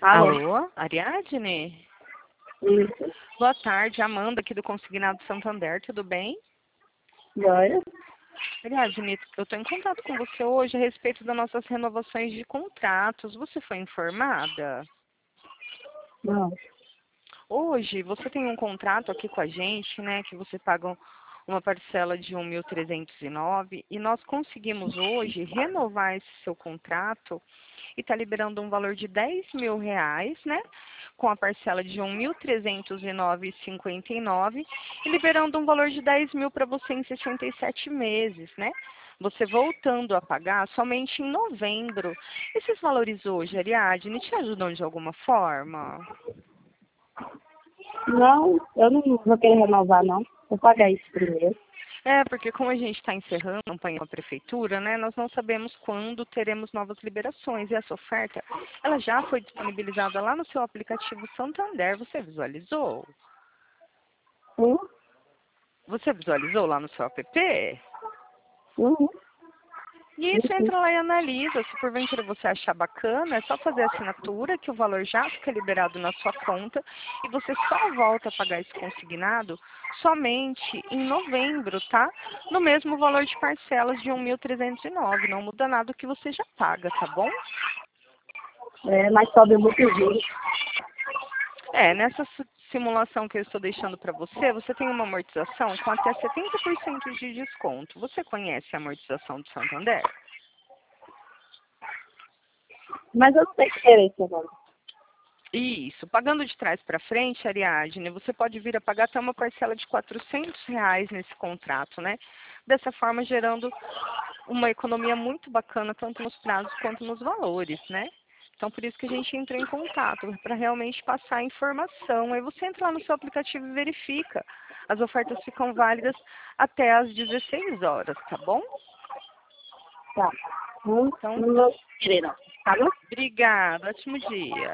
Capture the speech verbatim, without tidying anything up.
Alô? Alô, Ariadne? Isso. Boa tarde, Amanda aqui do Consignado Santander, tudo bem? Glória? Ariadne, eu estou em contato com você hoje a respeito das nossas renovações de contratos. Você foi informada? Não. Hoje você tem um contrato aqui com a gente, né, que você paga uma parcela de um mil trezentos e nove e nós conseguimos hoje renovar esse seu contrato e está liberando um valor de dez mil reais, né, com a parcela de um mil trezentos e nove e cinquenta e nove e liberando um valor de dez mil para você em sessenta e sete meses, né? Você voltando a pagar somente em novembro. Esses valores hoje, Ariadne, te ajudam de alguma forma? Não, eu não vou querer renovar, não. Vou pagar isso primeiro. É, porque como a gente está encerrando a campanha com a prefeitura, né, nós não sabemos quando teremos novas liberações. E essa oferta, ela já foi disponibilizada lá no seu aplicativo Santander. Você visualizou? Sim? Você visualizou lá no seu app? Uhum. E isso Uhum. entra lá e analisa. Se porventura você achar bacana, é só fazer a assinatura, que o valor já fica liberado na sua conta. E você só volta a pagar esse consignado somente em novembro, tá? No mesmo valor de parcelas de um mil trezentos e nove. Não muda nada o que você já paga, tá bom? É, mas sobe muito juros. É, nessa su- simulação que eu estou deixando para você, você tem uma amortização com até setenta por cento de desconto. Você conhece a amortização do Santander? Mas eu não sei diferença agora. Isso. Pagando de trás para frente, Ariadne, você pode vir a pagar até uma parcela de quatrocentos reais nesse contrato, né? Dessa forma, gerando uma economia muito bacana, tanto nos prazos quanto nos valores, né? Então, por isso que a gente entrou em contato, para realmente passar a informação. Aí você entra lá no seu aplicativo e verifica. As ofertas ficam válidas até às dezesseis horas, tá bom? Tá. Não, Então, não vou querer, não. Tá bom? obrigada. Ótimo dia.